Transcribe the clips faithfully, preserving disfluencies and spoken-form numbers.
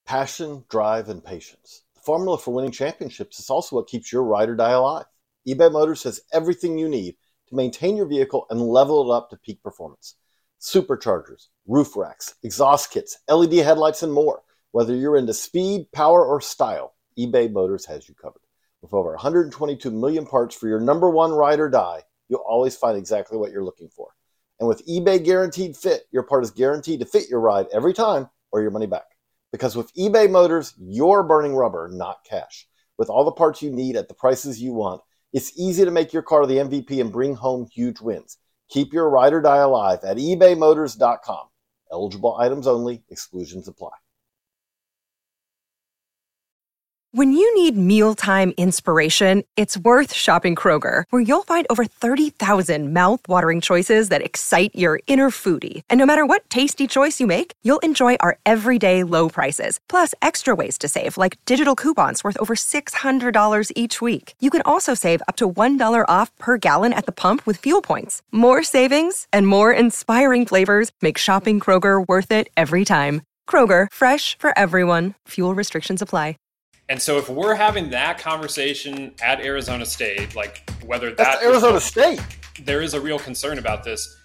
Passion, drive, and patience. The formula for winning championships is also what keeps your ride or die alive. eBay Motors has everything you need to maintain your vehicle and level it up to peak performance. Superchargers, roof racks, exhaust kits, L E D headlights, and more. Whether you're into speed, power, or style, eBay Motors has you covered. With over one hundred twenty-two million parts for your number one ride or die, you'll always find exactly what you're looking for. And with eBay Guaranteed Fit, your part is guaranteed to fit your ride every time or your money back. Because with eBay Motors, you're burning rubber, not cash. With all the parts you need at the prices you want, it's easy to make your car the M V P and bring home huge wins. Keep your ride or die alive at ebay motors dot com. Eligible items only. Exclusions apply. When you need mealtime inspiration, it's worth shopping Kroger, where you'll find over thirty thousand mouth-watering choices that excite your inner foodie. And no matter what tasty choice you make, you'll enjoy our everyday low prices, plus extra ways to save, like digital coupons worth over six hundred dollars each week. You can also save up to one dollar off per gallon at the pump with fuel points. More savings and more inspiring flavors make shopping Kroger worth it every time. Kroger, fresh for everyone. Fuel restrictions apply. And so if we're having that conversation at Arizona State, like whether that That's Arizona is, State, there is a real concern about this.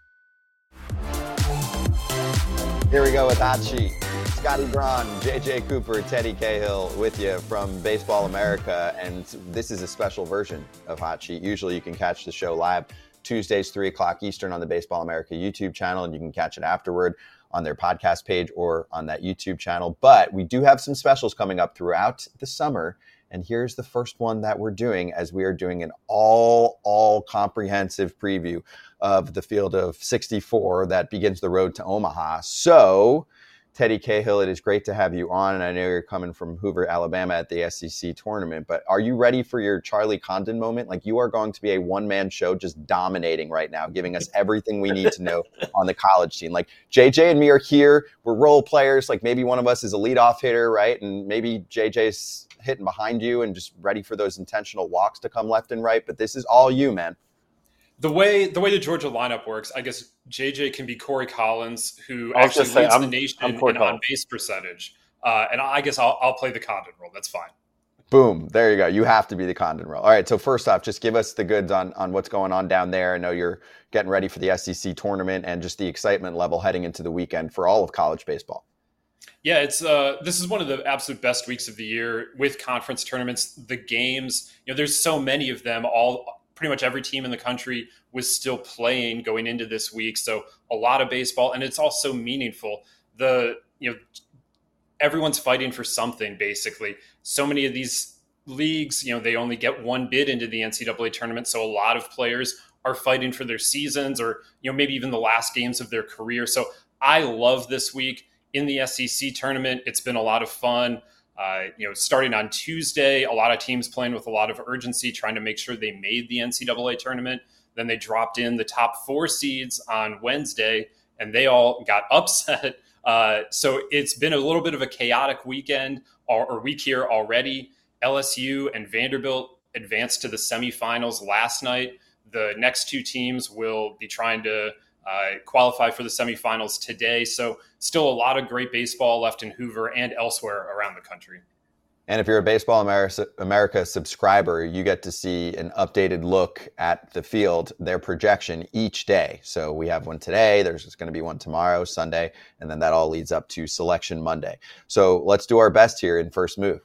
Here we go with Hot Sheet. Scotty Braun, J J Cooper, Teddy Cahill with you from Baseball America. And this is a special version of Hot Sheet. Usually you can catch the show live Tuesdays, three o'clock Eastern on the Baseball America YouTube channel, and you can catch it afterward on their podcast page or on that YouTube channel. But we do have some specials coming up throughout the summer. And here's the first one that we're doing, as we are doing an all, all comprehensive preview of the field of sixty-four that begins the road to Omaha. So, Teddy Cahill, it is great to have you on. And I know you're coming from Hoover, Alabama at the S E C tournament, but are you ready for your Charlie Condon moment? Like, you are going to be a one-man show just dominating right now, giving us everything we need to know on the college scene. Like, J J and me are here. We're role players. Like, maybe one of us is a leadoff hitter, right? And maybe J J's hitting behind you and just ready for those intentional walks to come left and right. But this is all you, man. The way the way the Georgia lineup works, I guess J J can be Corey Collins, who I was actually gonna say, leads I'm- the nation I'm in Corey Collins. on-base percentage. Uh, and I guess I'll, I'll play the Condon role. That's fine. Boom. There you go. You have to be the Condon role. All right. So first off, just give us the goods on, on what's going on down there. I know you're getting ready for the S E C tournament and just the excitement level heading into the weekend for all of college baseball. Yeah, it's uh, this is one of the absolute best weeks of the year with conference tournaments. The games, you know, there's so many of them. All pretty much every team in the country was still playing going into this week, so a lot of baseball, and it's all so meaningful. The you know, everyone's fighting for something basically. So many of these leagues, you know, they only get one bid into the N C double A tournament, so a lot of players are fighting for their seasons, or you know, maybe even the last games of their career. So I love this week in the S E C tournament. It's been a lot of fun. Uh, you know, starting on Tuesday, a lot of teams playing with a lot of urgency, trying to make sure they made the N C double A tournament. Then they dropped in the top four seeds on Wednesday, and they all got upset. Uh, so it's been a little bit of a chaotic weekend or, or week here already. L S U and Vanderbilt advanced to the semifinals last night. The next two teams will be trying to uh, qualify for the semifinals today. So still a lot of great baseball left in Hoover and elsewhere around the country. And if you're a Baseball America, America subscriber, you get to see an updated look at the field, their projection each day. So we have one today. There's going to be one tomorrow, Sunday, and then that all leads up to Selection Monday. So let's do our best here in First Move.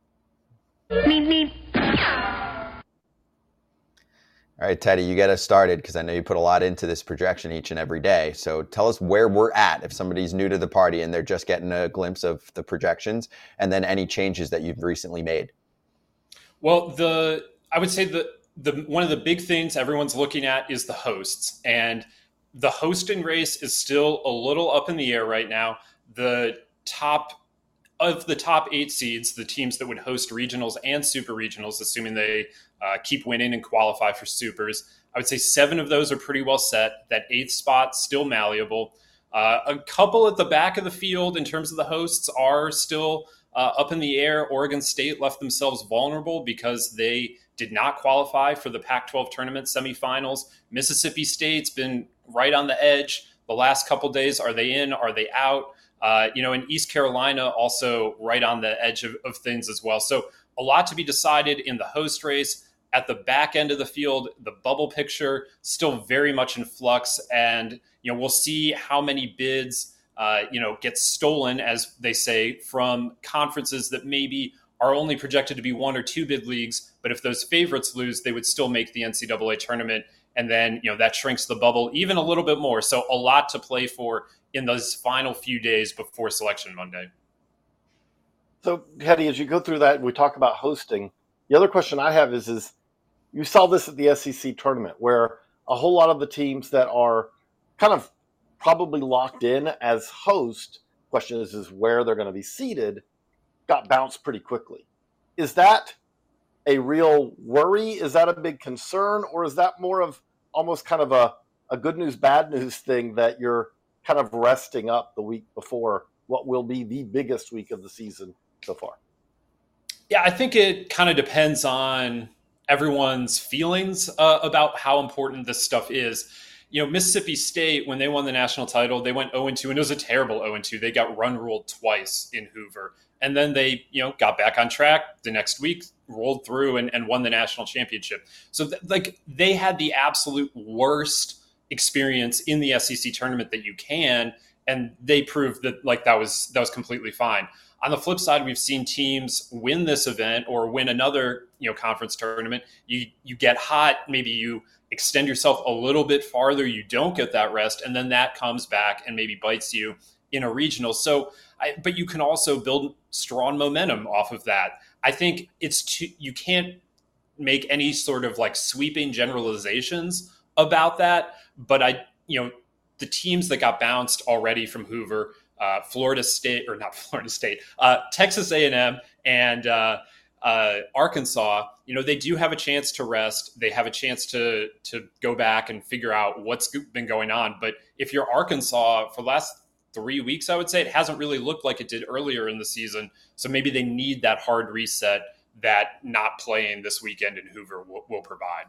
Meep, meep. All right, Teddy, you get us started because I know you put a lot into this projection each and every day. So tell us where we're at if somebody's new to the party and they're just getting a glimpse of the projections, and then any changes that you've recently made. Well, the I would say that the one of the big things everyone's looking at is the hosts, and the hosting race is still a little up in the air right now. The top of the top eight seeds, the teams that would host regionals and super regionals, assuming they uh, keep winning and qualify for supers, I would say seven of those are pretty well set. That eighth spot still malleable. Uh, a couple at the back of the field in terms of the hosts are still uh, up in the air. Oregon State left themselves vulnerable because they did not qualify for the Pac twelve tournament semifinals. Mississippi State's been right on the edge the last couple days. Are they in? Are they out? Uh, you know, and East Carolina also right on the edge of, of things as well. So a lot to be decided in the host race. At the back end of the field, the bubble picture still very much in flux. And, you know, we'll see how many bids, uh, you know, get stolen, as they say, from conferences that maybe are only projected to be one or two bid leagues. But if those favorites lose, they would still make the N C double A tournament. And then, you know, that shrinks the bubble even a little bit more. So a lot to play for in those final few days before Selection Monday. So, Hetty, as you go through that, we talk about hosting. The other question I have is, is you saw this at the S E C tournament where a whole lot of the teams that are kind of probably locked in as host, question is, is where they're going to be seated, got bounced pretty quickly. Is that a real worry? Is that a big concern? Or is that more of almost kind of a, a good news, bad news thing that you're kind of resting up the week before what will be the biggest week of the season so far? Yeah, I think it kind of depends on everyone's feelings uh, about how important this stuff is. You know, Mississippi State, when they won the national title, they went oh and two, and it was a terrible oh and two. They got run ruled twice in Hoover. And then they, you know, got back on track the next week, rolled through and, and won the national championship. So, th- like, they had the absolute worst experience in the S E C tournament that you can, and they proved that, like, that was that was completely fine. On the flip side, we've seen teams win this event or win another, you know, conference tournament. You you get hot, maybe you extend yourself a little bit farther, you don't get that rest, and then that comes back and maybe bites you in a regional. So, I, but you can also build strong momentum off of that. I think it's too, you can't make any sort of like sweeping generalizations about that. But I, you know, the teams that got bounced already from Hoover, uh, Florida State, or not Florida State, uh, Texas A and M and uh, uh, Arkansas, you know, they do have a chance to rest. They have a chance to to go back and figure out what's been going on. But if you're Arkansas for the last three weeks, I would say it hasn't really looked like it did earlier in the season. So maybe they need that hard reset that not playing this weekend in Hoover will, will provide.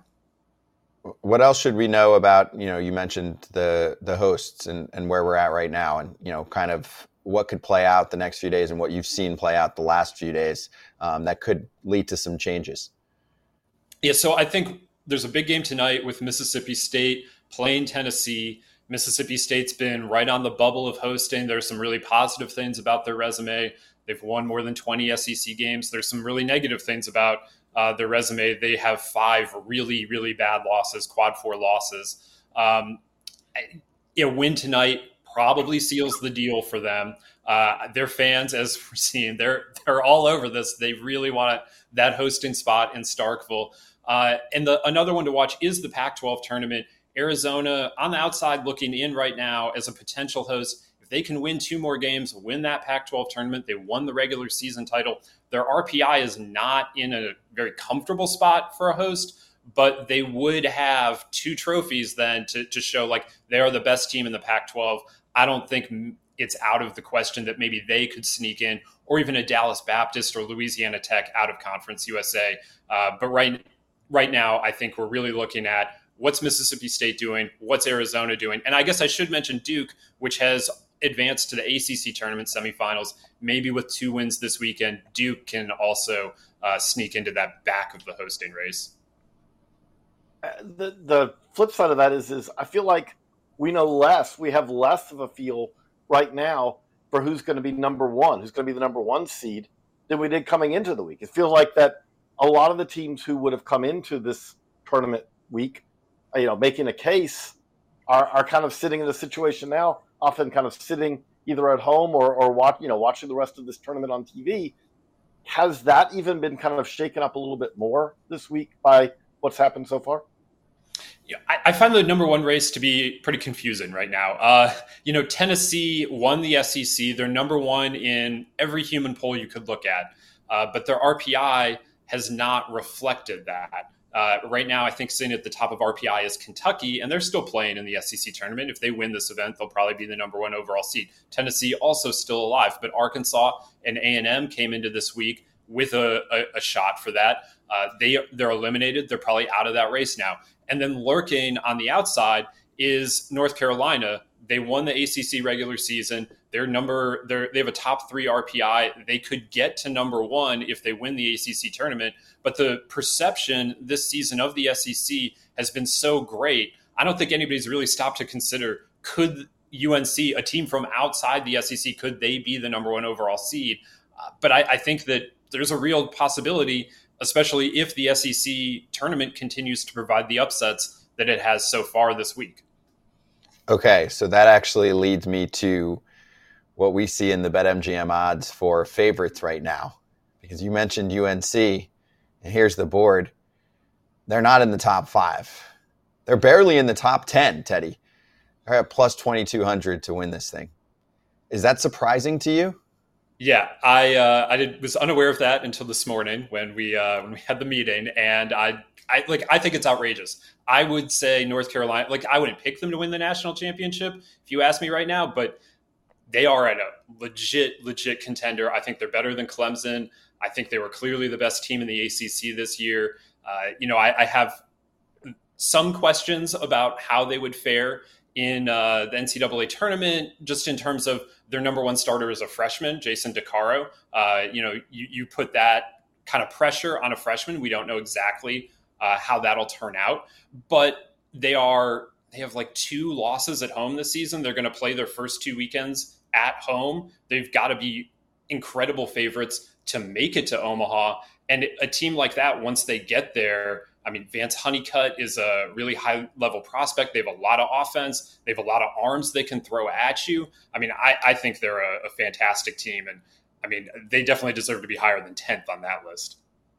What else should we know about, you know, you mentioned the the hosts and, and where we're at right now, and, you know, kind of what could play out the next few days and what you've seen play out the last few days um, that could lead to some changes? Yeah, so I think there's a big game tonight with Mississippi State playing Tennessee. Mississippi State's been right on the bubble of hosting. There's some really positive things about their resume. They've won more than twenty S E C games. There's some really negative things about uh, their resume. They have five really, really bad losses, quad four losses. Um, a win tonight probably seals the deal for them. Uh, their fans, as we're seeing, they're they're all over this. They really want that hosting spot in Starkville. Uh, and the another one to watch is the Pac twelve tournament. Arizona on the outside looking in right now as a potential host. If they can win two more games, win that Pac twelve tournament, they won the regular season title. Their R P I is not in a very comfortable spot for a host, but they would have two trophies then to, to show like they are the best team in the Pac twelve. I don't think it's out of the question that maybe they could sneak in, or even a Dallas Baptist or Louisiana Tech out of Conference U S A. Uh, but right, right now, I think we're really looking at what's Mississippi State doing? What's Arizona doing? And I guess I should mention Duke, which has advanced to the A C C tournament semifinals. Maybe with two wins this weekend, Duke can also uh, sneak into that back of the hosting race. Uh, the the flip side of that is, is I feel like we know less. We have less of a feel right now for who's going to be number one, who's going to be the number one seed than we did coming into the week. It feels like that a lot of the teams who would have come into this tournament week, you know, making a case are, are kind of sitting in a situation now, often kind of sitting either at home or, or watch, you know, watching the rest of this tournament on T V. Has that even been kind of shaken up a little bit more this week by what's happened so far? Yeah, I, I find the number one race to be pretty confusing right now. Uh, you know, Tennessee won the S E C. They're number one in every human poll you could look at, uh, but their R P I has not reflected that. Uh, right now, I think sitting at the top of R P I is Kentucky, and they're still playing in the S E C tournament. If they win this event, they'll probably be the number one overall seed. Tennessee also still alive, but Arkansas and A and M came into this week with a, a, a shot for that. Uh, they, they're eliminated. They're probably out of that race now. And then lurking on the outside is North Carolina. They won the A C C regular season. They're number, they're, they have a top three R P I. They could get to number one if they win the A C C tournament. But the perception this season of the S E C has been so great. I don't think anybody's really stopped to consider, could U N C, a team from outside the S E C, could they be the number one overall seed? Uh, but I, I think that there's a real possibility, especially if the S E C tournament continues to provide the upsets that it has so far this week. Okay, so that actually leads me to what we see in the BetMGM odds for favorites right now. Because you mentioned U N C, and here's the board. They're not in the top five. They're barely in the top ten, Teddy. They're at plus twenty-two hundred to win this thing. Is that surprising to you? Yeah, I uh, I did, was unaware of that until this morning when we uh, when we had the meeting, and I I like I think it's outrageous. I would say North Carolina, like I wouldn't pick them to win the national championship if you ask me right now, but they are at a legit legit contender. I think they're better than Clemson. I think they were clearly the best team in the A C C this year. Uh, you know, I, I have some questions about how they would fare in uh, the N C double A tournament, just in terms of their number one starter is a freshman, Jason DeCaro. Uh, you know, you, you put that kind of pressure on a freshman. We don't know exactly uh, how that'll turn out, but they are, they have like two losses at home this season. They're going to play their first two weekends at home. They've got to be incredible favorites to make it to Omaha. And a team like that, once they get there, I mean, Vance Honeycutt is a really high-level prospect. They have a lot of offense. They have a lot of arms they can throw at you. I mean, I, I think they're a, a fantastic team. And, I mean, they definitely deserve to be higher than tenth on that list.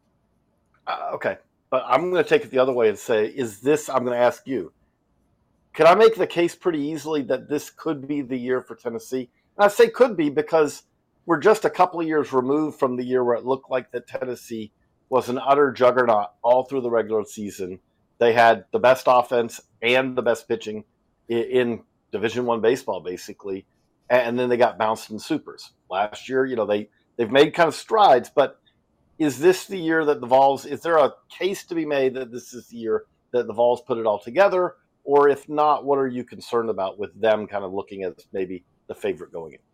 Uh, okay. But I'm going to take it the other way and say, is this, I'm going to ask you, can I make the case pretty easily that this could be the year for Tennessee? And I say could be because we're just a couple of years removed from the year where it looked like that Tennessee was an utter juggernaut all through the regular season. They had the best offense and the best pitching in, in Division One baseball, basically, and then they got bounced in supers. Last year, you know, they, they've made kind of strides, but is this the year that the Vols, is there a case to be made that this is the year that the Vols put it all together? Or if not, what are you concerned about with them kind of looking at maybe the favorite going in?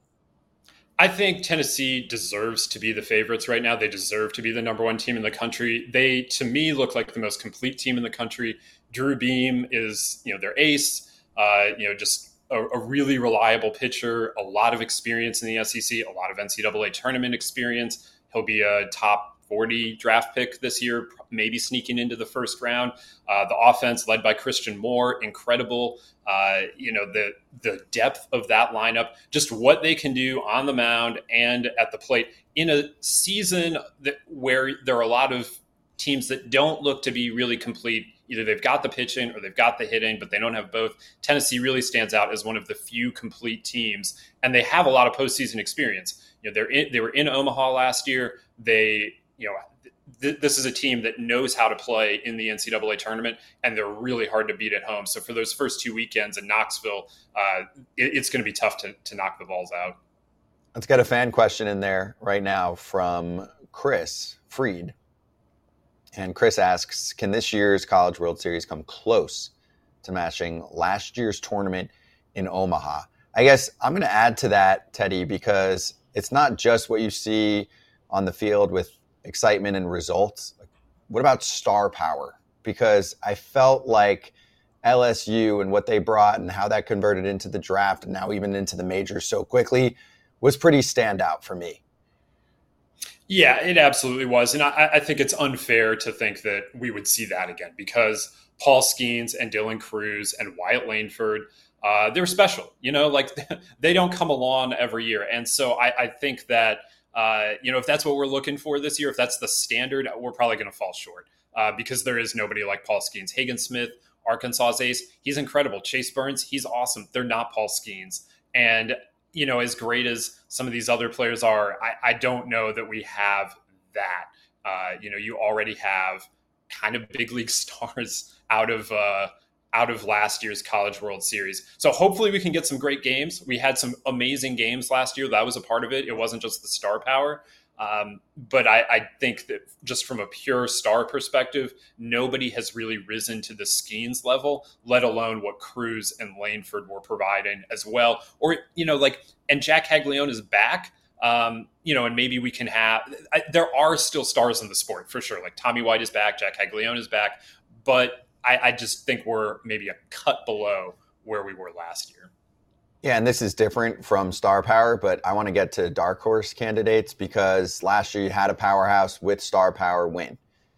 I think Tennessee deserves to be the favorites right now. They deserve to be the number one team in the country. They, to me, look like the most complete team in the country. Drew Beam is, you know, their ace, uh, you know, just a, a really reliable pitcher, a lot of experience in the S E C, a lot of N C double A tournament experience. He'll be a top forty draft pick this year, maybe sneaking into the first round. Uh, the offense led by Christian Moore, incredible. Uh, you know, the the depth of that lineup, just what they can do on the mound and at the plate in a season that where there are a lot of teams that don't look to be really complete. Either they've got the pitching or they've got the hitting, but they don't have both. Tennessee really stands out as one of the few complete teams, and they have a lot of postseason experience. You know, they're in, they were in Omaha last year. They You know, th- this is a team that knows how to play in the N C double A tournament, and they're really hard to beat at home. So for those first two weekends in Knoxville, uh, it, it's going to be tough to, to knock the Vols out. Let's get a fan question in there right now from Chris Freed. And Chris asks, can this year's College World Series come close to matching last year's tournament in Omaha? I guess I'm going to add to that, Teddy, because it's not just what you see on the field with excitement and results. What about star power? Because I felt like L S U and what they brought and how that converted into the draft and now even into the majors so quickly was pretty standout for me. Yeah, it absolutely was. And I, I think it's unfair to think that we would see that again because Paul Skeens and Dylan Cruz and Wyatt Langford, uh, they're special. You know, like they don't come along every year. And so I, I think that Uh, you know, if that's what we're looking for this year, if that's the standard, we're probably going to fall short uh, because there is nobody like Paul Skeens. Hagen Smith, Arkansas's ace, he's incredible. Chase Burns, he's awesome. They're not Paul Skeens. And, you know, as great as some of these other players are, I, I don't know that we have that. Uh, you know, you already have kind of big league stars out of uh, out of last year's College World Series. So hopefully we can get some great games. We had some amazing games last year. That was a part of it. It wasn't just the star power. Um, but I, I think that just from a pure star perspective, nobody has really risen to the Skeens level, let alone what Cruz and Langford were providing as well. Or, you know, like, and Jack Caglione is back, um, you know, and maybe we can have, I, there are still stars in the sport for sure. Like Tommy White is back, Jack Caglione is back, but I, I just think we're maybe a cut below where we were last year. Yeah, and this is different from star power, but I want to get to dark horse candidates because last year you had a powerhouse with star power win.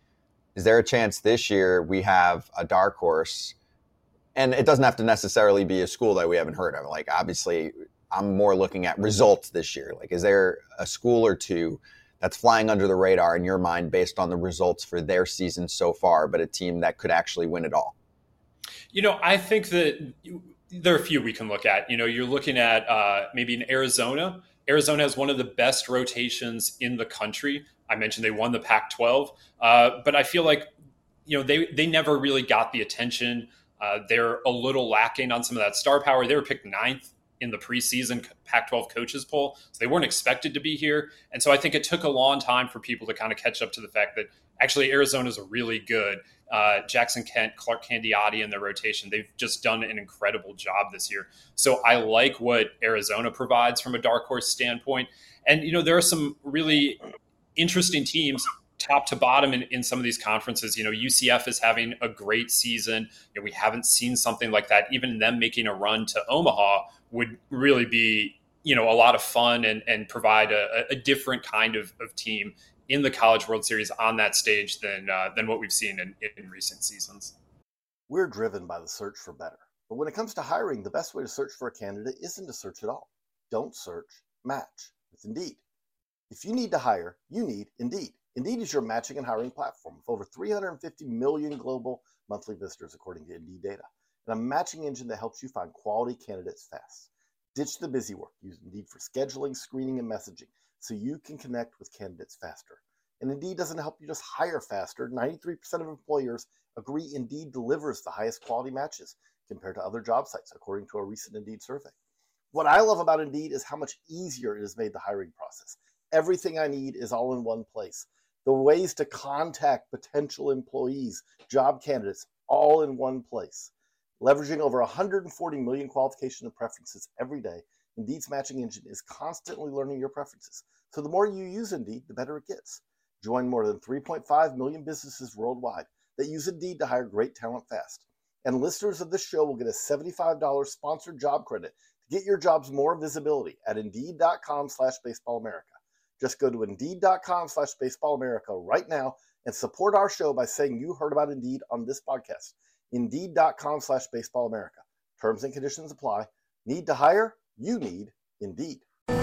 Is there a chance this year we have a dark horse? And it doesn't have to necessarily be a school that we haven't heard of. Like, obviously, I'm more looking at results this year. Like, is there a school or two that's flying under the radar in your mind based on the results for their season so far, but a team that could actually win it all? You know, I think that there are a few we can look at. You know, you're looking at uh, maybe in Arizona. Arizona has one of the best rotations in the country. I mentioned they won the Pac twelve, uh, but I feel like, you know, they they never really got the attention. Uh, they're a little lacking on some of that star power. They were picked ninth in the preseason Pac twelve coaches poll, so they weren't expected to be here. And so I think it took a long time for people to kind of catch up to the fact that actually Arizona's a really good. Uh, Jackson Kent, Clark Candiotti in their rotation. They've just done an incredible job this year. So I like what Arizona provides from a dark horse standpoint. And, you know, there are some really interesting teams top to bottom in, in some of these conferences. You know, U C F is having a great season. You know, we haven't seen something like that. Even them making a run to Omaha would really be, you know, a lot of fun and, and provide a, a different kind of, of team in the College World Series on that stage than uh, than what we've seen in, in recent seasons. We're driven by the search for better. But when it comes to hiring, the best way to search for a candidate isn't to search at all. Don't search, match with Indeed. If you need to hire, you need Indeed. Indeed is your matching and hiring platform with over three hundred fifty million global monthly visitors, according to Indeed data, and a matching engine that helps you find quality candidates fast. Ditch the busy work. Use Indeed for scheduling, screening, and messaging, so you can connect with candidates faster. And Indeed doesn't help you just hire faster. ninety-three percent of employers agree Indeed delivers the highest quality matches compared to other job sites, according to a recent Indeed survey. What I love about Indeed is how much easier it has made the hiring process. Everything I need is all in one place. The ways to contact potential employees, job candidates, all in one place. Leveraging over one hundred forty million qualifications and preferences every day, Indeed's matching engine is constantly learning your preferences. So the more you use Indeed, the better it gets. Join more than three point five million businesses worldwide that use Indeed to hire great talent fast. And listeners of this show will get a seventy-five dollars sponsored job credit to get your jobs more visibility at Indeed.com slash Baseball America. Just go to Indeed.com slash Baseball America right now and support our show by saying you heard about Indeed on this podcast. Indeed.com slash Baseball America. Terms and conditions apply. Need to hire? You need Indeed.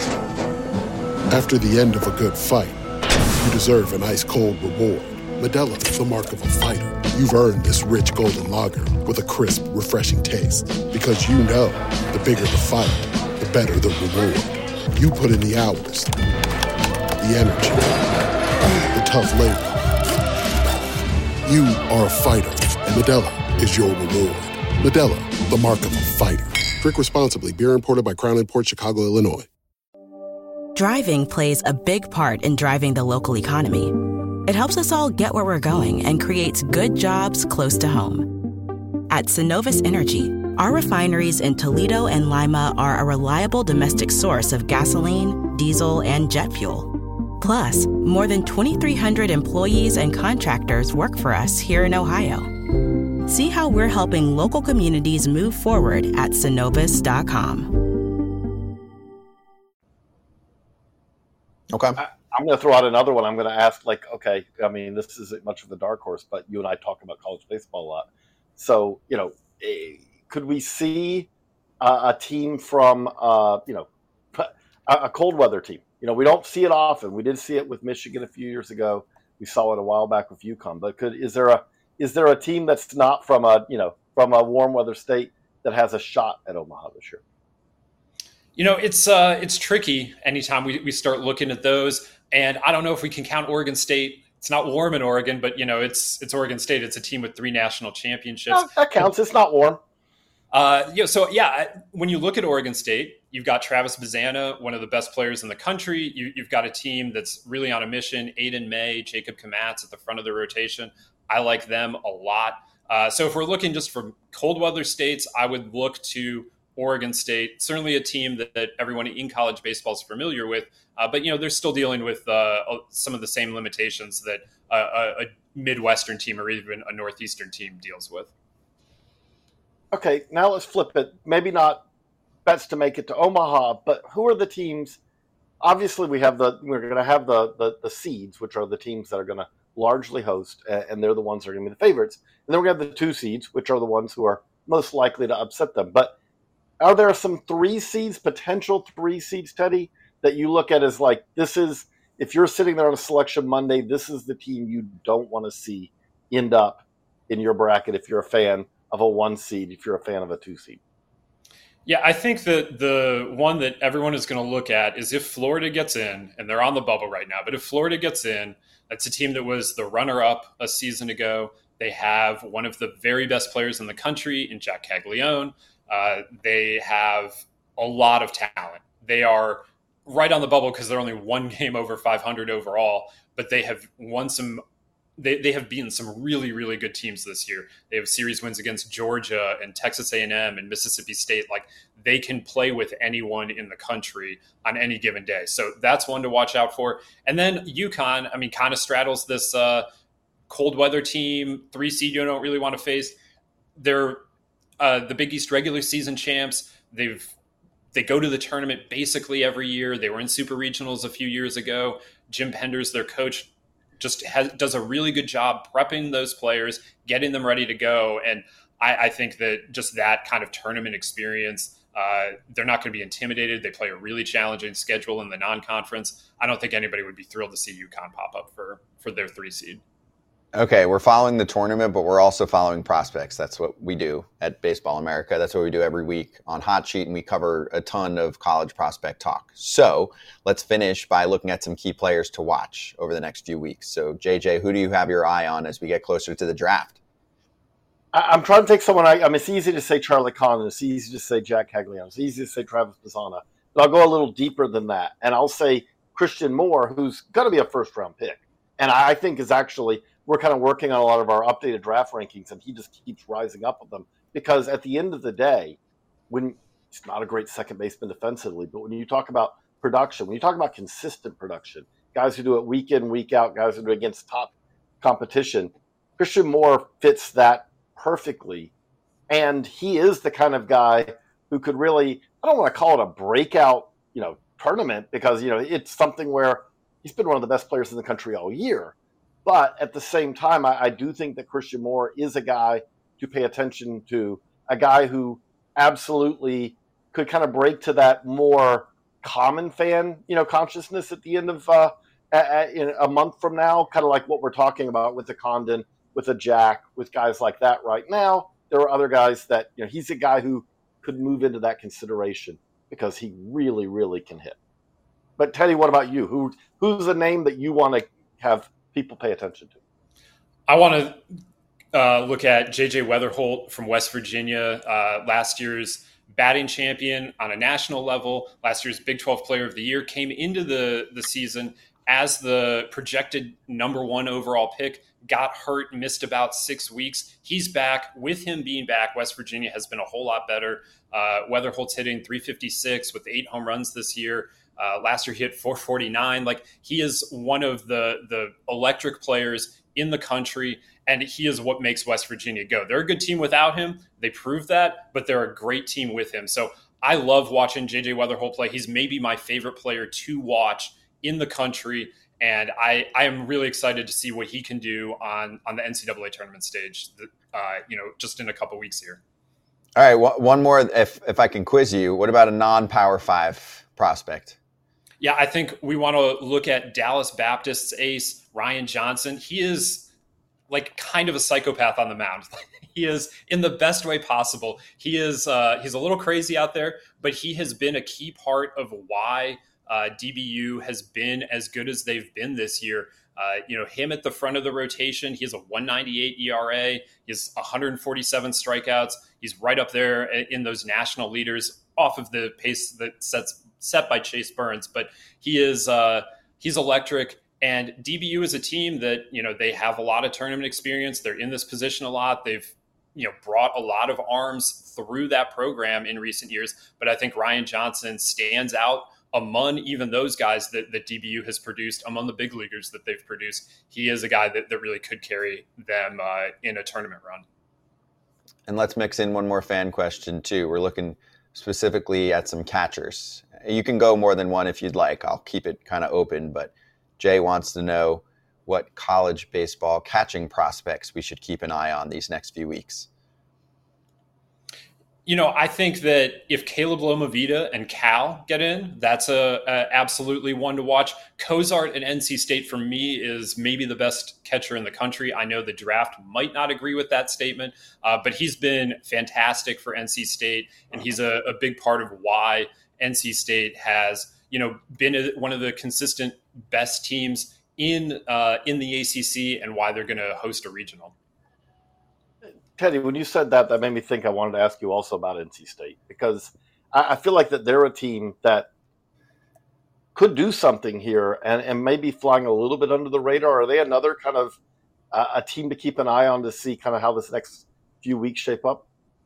After the end of a good fight, you deserve an ice-cold reward. Modelo is the mark of a fighter. You've earned this rich golden lager with a crisp, refreshing taste. Because you know, the bigger the fight, the better the reward. You put in the hours, the energy, the tough labor. You are a fighter, and Modelo is your reward. Modelo, the mark of a fighter. Drink responsibly. Beer imported by Crown Imports, Chicago, Illinois. Driving plays a big part in driving the local economy. It helps us all get where we're going and creates good jobs close to home. At Synovus Energy, our refineries in Toledo and Lima are a reliable domestic source of gasoline, diesel, and jet fuel. Plus, more than twenty-three hundred employees and contractors work for us here in Ohio. See how we're helping local communities move forward at Synovus dot com. Okay. I, I'm going to throw out another one. I'm going to ask, like, okay, I mean, this isn't much of a dark horse, but you and I talk about college baseball a lot. So, you know, eh, could we see uh, a team from, uh, you know, a, a cold weather team? You know, we don't see it often. We did see it with Michigan a few years ago. We saw it a while back with UConn. But could is there a is there a team that's not from a you know from a warm weather state that has a shot at Omaha this year? You know, it's uh, it's tricky anytime we, we start looking at those. And I don't know if we can count Oregon State. It's not warm in Oregon, but, you know, it's it's Oregon State. It's a team with three national championships. No, that counts. It's not warm. Uh, yeah, so yeah, when you look at Oregon State, you've got Travis Bazana, one of the best players in the country. You, you've got a team that's really on a mission. Aiden May, Jacob Kamatz at the front of the rotation. I like them a lot. Uh, so if we're looking just for cold weather states, I would look to Oregon State, certainly a team that, that everyone in college baseball is familiar with. Uh, but, you know, they're still dealing with uh, some of the same limitations that uh, a, a Midwestern team or even a Northeastern team deals with. Okay, now let's flip it. Maybe not bets to make it to Omaha, but who are the teams? Obviously, we have the we're going to have the, the the seeds, which are the teams that are going to largely host, and they're the ones that are going to be the favorites. And then we're going to have the two seeds, which are the ones who are most likely to upset them. But are there some three seeds, potential three seeds, Teddy, that you look at as like, this is, if you're sitting there on a selection Monday, this is the team you don't want to see end up in your bracket if you're a fan of a one seed, if you're a fan of a two seed? Yeah, I think that the one that everyone is going to look at is if Florida gets in, and they're on the bubble right now, but if Florida gets in, that's a team that was the runner-up a season ago. They have one of the very best players in the country in Jack Caglione. Uh, they have a lot of talent. They are right on the bubble because they're only one game over five hundred overall, but they have won some They, they have beaten some really, really good teams this year. They have series wins against Georgia and Texas A and M and Mississippi State. Like, they can play with anyone in the country on any given day. So that's one to watch out for. And then UConn, I mean, kind of straddles this uh, cold weather team, three seed you don't really want to face. They're uh, the Big East regular season champs. They've They go to the tournament basically every year. They were in super regionals a few years ago. Jim Penders, their coach, just has, does a really good job prepping those players, getting them ready to go. And I, I think that just that kind of tournament experience, uh, they're not going to be intimidated. They play a really challenging schedule in the non-conference. I don't think anybody would be thrilled to see UConn pop up for, for their three seed. Okay, we're following the tournament, but we're also following prospects. That's what we do at Baseball America. That's what we do every week on Hot Sheet, and we cover a ton of college prospect talk. So let's finish by looking at some key players to watch over the next few weeks. So, J J, who do you have your eye on as we get closer to the draft? I'm trying to take someone. I, I mean, it's easy to say Charlie Condon. It's easy to say Jack Caglione. It's easy to say Travis Bazana. But I'll go a little deeper than that, and I'll say Christian Moore, who's going to be a first-round pick, and I think is actually – we're kind of working on a lot of our updated draft rankings, and he just keeps rising up with them because at the end of the day, when he's not a great second baseman defensively, but when you talk about production, when you talk about consistent production, guys who do it week in, week out, guys who do it against top competition, Christian Moore fits that perfectly. And he is the kind of guy who could really, I don't want to call it a breakout, you know, tournament because, you know, it's something where he's been one of the best players in the country all year. But at the same time, I, I do think that Christian Moore is a guy to pay attention to, a guy who absolutely could kind of break to that more common fan, you know, consciousness at the end of uh, a, a, a month from now, kind of like what we're talking about with the Condon, with a Jack, with guys like that right now. There are other guys that, you know, he's a guy who could move into that consideration because he really, really can hit. But Teddy, what about you? Who who's a name that you want to have people pay attention to? I want to uh, look at J J Weatherholt from West Virginia, uh, last year's batting champion on a national level, last year's Big twelve Player of the Year, came into the, the season as the projected number one overall pick, got hurt, missed about six weeks. He's back. With him being back, West Virginia has been a whole lot better. Uh, Weatherholt's hitting three fifty-six with eight home runs this year. Uh, last year he hit four forty-nine. Like, he is one of the the electric players in the country, and he is what makes West Virginia go. They're a good team without him. They proved that, but they're a great team with him. So I love watching J J Weatherholt play. He's maybe my favorite player to watch in the country, and I, I am really excited to see what he can do on, on the N C double A tournament stage, uh, you know, just in a couple weeks here. All right, one more, if if I can quiz you. What about a non-Power Five prospect? Yeah, I think we want to look at Dallas Baptist's ace, Ryan Johnson. He is like kind of a psychopath on the mound. He is in the best way possible. He is uh, he's a little crazy out there, but he has been a key part of why uh, D B U has been as good as they've been this year. Uh, you know, him at the front of the rotation, he has a one ninety-eight E R A. He has one hundred forty-seven strikeouts. He's right up there in those national leaders off of the pace that sets set by Chase Burns. But he is uh, he's electric. And D B U is a team that, you know, they have a lot of tournament experience. They're in this position a lot. They've, you know, brought a lot of arms through that program in recent years. But I think Ryan Johnson stands out among even those guys that, that D B U has produced, among the big leaguers that they've produced. He is a guy that, that really could carry them uh, in a tournament run. And let's mix in one more fan question too. We're looking specifically at some catchers. You can go more than one if you'd like. I'll keep it kind of open, but Jay wants to know what college baseball catching prospects we should keep an eye on these next few weeks. You know, I think that if Caleb Lomavita and Cal get in, that's a, a absolutely one to watch. Cozart at N C State for me is maybe the best catcher in the country. I know the draft might not agree with that statement, uh, but he's been fantastic for N C State, and he's a, a big part of why N C State has, you know, been a, one of the consistent best teams in uh, in the A C C, and why they're going to host a regional. Teddy, when you said that, that made me think I wanted to ask you also about N C State, because I, I feel like that they're a team that could do something here and, and maybe flying a little bit under the radar. Are they another kind of uh, a team to keep an eye on to see kind of how this next few weeks shape up?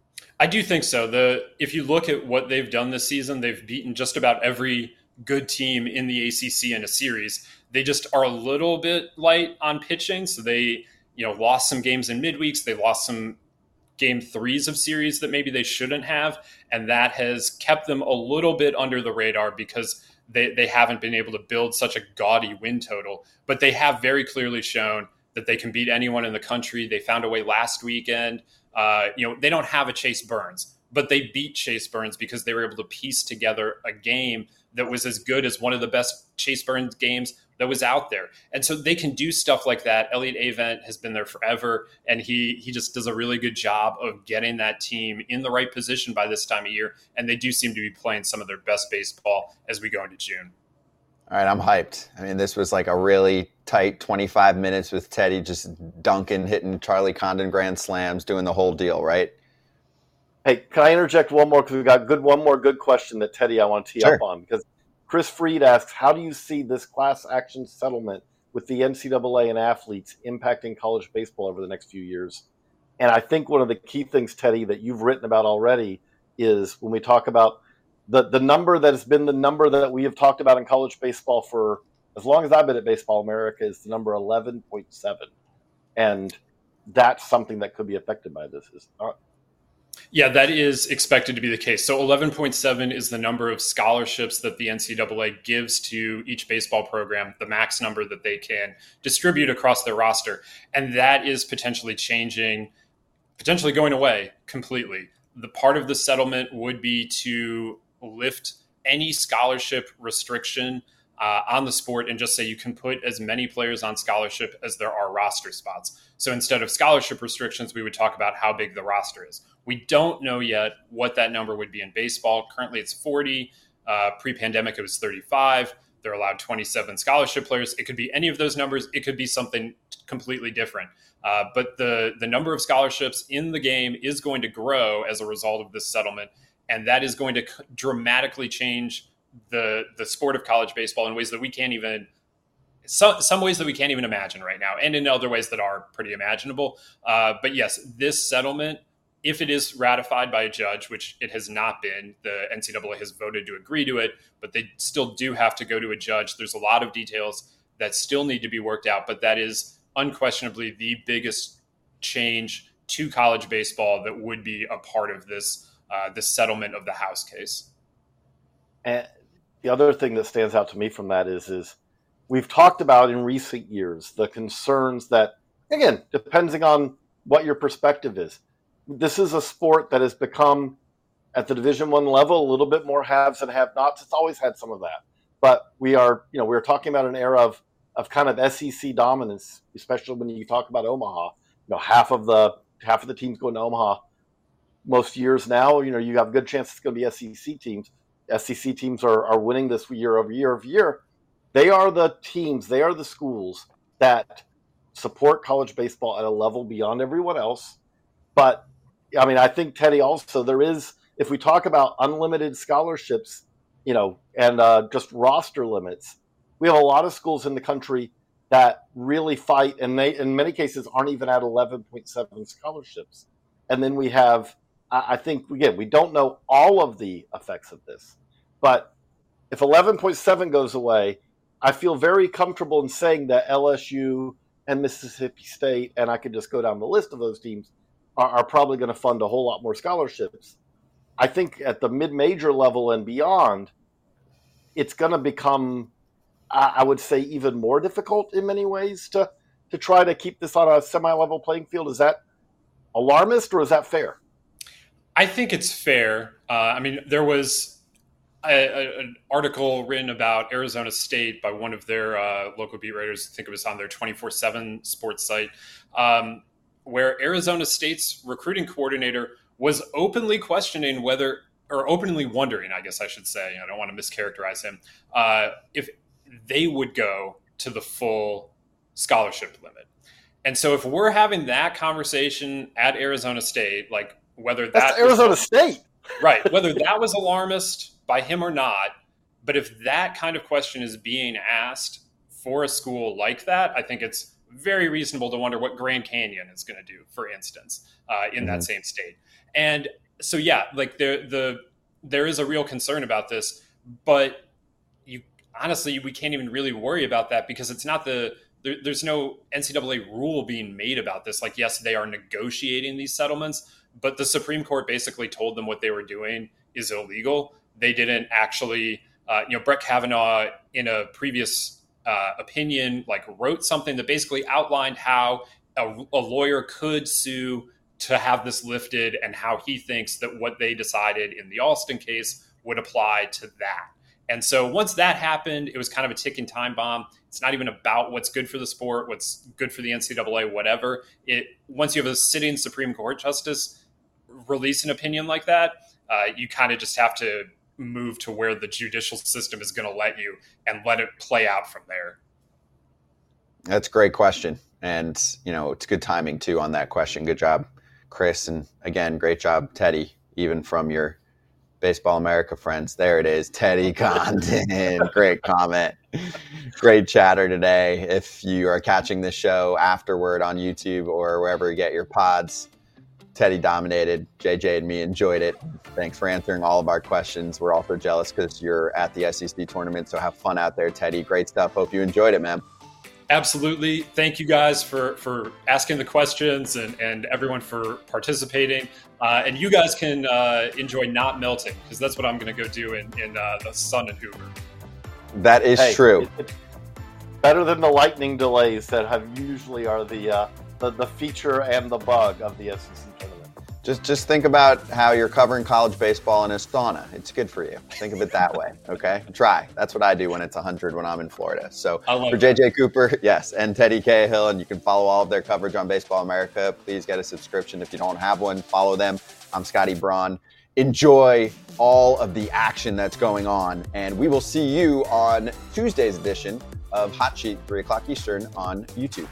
I do think so. The if you look at what they've done this season, they've beaten just about every good team in the A C C in a series. They just are a little bit light on pitching, so they, you know, lost some games in midweeks. They lost some game threes of series that maybe they shouldn't have, and that has kept them a little bit under the radar because they, they haven't been able to build such a gaudy win total. But they have very clearly shown that they can beat anyone in the country. They found a way last weekend. Uh, you know, they don't have a Chase Burns, but they beat Chase Burns because they were able to piece together a game that was as good as one of the best Chase Burns games that was out there. And so they can do stuff like that. Elliott Avent has been there forever, and he he just does a really good job of getting that team in the right position by this time of year. And they do seem to be playing some of their best baseball as we go into June. All right, I'm hyped. I mean, this was like a really tight twenty-five minutes with Teddy just dunking, hitting Charlie Condon grand slams, doing the whole deal, right? Hey, can I interject one more? Because we've got good one more good question that Teddy I want to tee Sure. up on. Because Chris Freed asks, how do you see this class action settlement with the N C double A and athletes impacting college baseball over the next few years? And I think one of the key things, Teddy, that you've written about already is when we talk about the, the number that has been the number that we have talked about in college baseball for as long as I've been at Baseball America is the number eleven point seven. And that's something that could be affected by this. Is not. Yeah, that is expected to be the case. So eleven point seven is the number of scholarships that the N C double A gives to each baseball program, the max number that they can distribute across their roster. And that is potentially changing, potentially going away completely. The part of the settlement would be to lift any scholarship restriction uh, on the sport and just say you can put as many players on scholarship as there are roster spots. So instead of scholarship restrictions, we would talk about how big the roster is. We don't know yet what that number would be in baseball. Currently, it's forty. Uh, pre-pandemic, it was thirty-five. They're allowed twenty-seven scholarship players. It could be any of those numbers. It could be something completely different. Uh, but the, the number of scholarships in the game is going to grow as a result of this settlement. And that is going to dramatically change the, the sport of college baseball in ways that we can't even Some, some ways that we can't even imagine right now, and in other ways that are pretty imaginable. Uh, but yes, this settlement, if it is ratified by a judge, which it has not been, the N C double A has voted to agree to it, but they still do have to go to a judge. There's a lot of details that still need to be worked out, but that is unquestionably the biggest change to college baseball that would be a part of this, uh, this settlement of the House case. And the other thing that stands out to me from that is, is we've talked about in recent years the concerns that, again, depending on what your perspective is, this is a sport that has become, at the Division One level, a little bit more haves and have-nots. It's always had some of that, but we are, you know, we're talking about an era of of kind of S E C dominance, especially when you talk about Omaha. You know, half of the half of the teams going to Omaha most years now. You know, you have a good chance it's going to be S E C teams. S E C teams are, are winning this year over year over year. They are the teams, they are the schools that support college baseball at a level beyond everyone else. But, I mean, I think, Teddy, also there is, if we talk about unlimited scholarships, you know, and uh, just roster limits, we have a lot of schools in the country that really fight, and they, in many cases, aren't even at eleven point seven scholarships. And then we have, I think, again, we don't know all of the effects of this. But if eleven point seven goes away, I feel very comfortable in saying that L S U and Mississippi State, and I could just go down the list of those teams, are, are probably going to fund a whole lot more scholarships. I think at the mid-major level and beyond, it's going to become, I would say, even more difficult in many ways to, to try to keep this on a semi-level playing field. Is that alarmist or is that fair? I think it's fair. Uh, I mean, there was a, a, an article written about Arizona State by one of their uh, local beat writers. I think it was on their twenty-four seven sports site, um, where Arizona State's recruiting coordinator was openly questioning whether, or openly wondering, I guess I should say, I don't want to mischaracterize him, uh, if they would go to the full scholarship limit. And so if we're having that conversation at Arizona State, like whether that That's Arizona was, State, right, whether that was alarmist by him or not, but if that kind of question is being asked for a school like that, I think it's very reasonable to wonder what Grand Canyon is going to do, for instance, uh, in mm-hmm. that same state. And so, yeah, like there, the there is a real concern about this, but you honestly, we can't even really worry about that because it's not the there, there's no N C double A rule being made about this. Like, yes, they are negotiating these settlements, but the Supreme Court basically told them what they were doing is illegal. They didn't actually, uh, you know, Brett Kavanaugh in a previous uh, opinion, like wrote something that basically outlined how a, a lawyer could sue to have this lifted and how he thinks that what they decided in the Alston case would apply to that. And so once that happened, it was kind of a ticking time bomb. It's not even about what's good for the sport, what's good for the N C double A, whatever. It once you have a sitting Supreme Court justice release an opinion like that, uh, you kind of just have to move to where the judicial system is going to let you and let it play out from there. That's a great question. And, you know, it's good timing, too, on that question. Good job, Chris. And, again, great job, Teddy, even from your Baseball America friends. There it is, Teddy Condon. Great comment. Great chatter today. If you are catching this show afterward on YouTube or wherever you get your pods, Teddy dominated. J J and me enjoyed it. Thanks for answering all of our questions. We're also jealous because you're at the S E C tournament, so have fun out there, Teddy. Great stuff. Hope you enjoyed it, man. Absolutely. Thank you guys for, for asking the questions and, and everyone for participating. Uh, and you guys can uh, enjoy not melting because that's what I'm going to go do in, in uh, the sun in Hoover. That is hey, true. It, better than the lightning delays that have usually are the, uh, the the feature and the bug of the S E C tournament. Just just think about how you're covering college baseball in a sauna. It's good for you. Think of it that way, okay? Try. That's what I do when it's one hundred when I'm in Florida. So for J J Cooper, yes, and Teddy Cahill, and you can follow all of their coverage on Baseball America. Please get a subscription if you don't have one. Follow them. I'm Scotty Braun. Enjoy all of the action that's going on, and we will see you on Tuesday's edition of Hot Sheet, three o'clock Eastern on YouTube.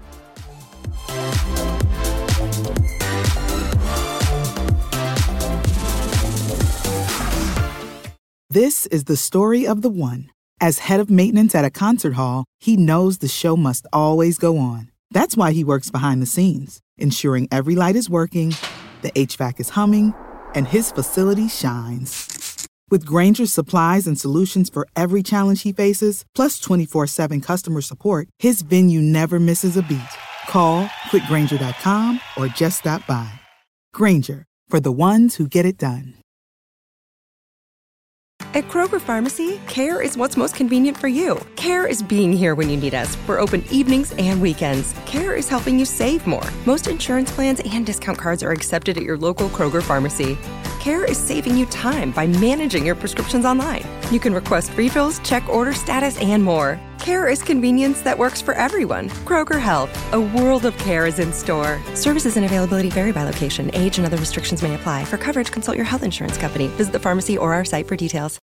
This is the story of the one. As head of maintenance at a concert hall, he knows the show must always go on. That's why he works behind the scenes, ensuring every light is working, the H V A C is humming, and his facility shines. With Grainger's supplies and solutions for every challenge he faces, plus twenty-four seven customer support, his venue never misses a beat. Call quick grainger dot com or just stop by. Grainger, for the ones who get it done. At Kroger Pharmacy, care is what's most convenient for you. Care is being here when you need us. We're open evenings and weekends. Care is helping you save more. Most insurance plans and discount cards are accepted at your local Kroger Pharmacy. Care is saving you time by managing your prescriptions online. You can request refills, check order status, and more. Care is convenience that works for everyone. Kroger Health, a world of care is in store. Services and availability vary by location. Age and other restrictions may apply. For coverage, consult your health insurance company. Visit the pharmacy or our site for details.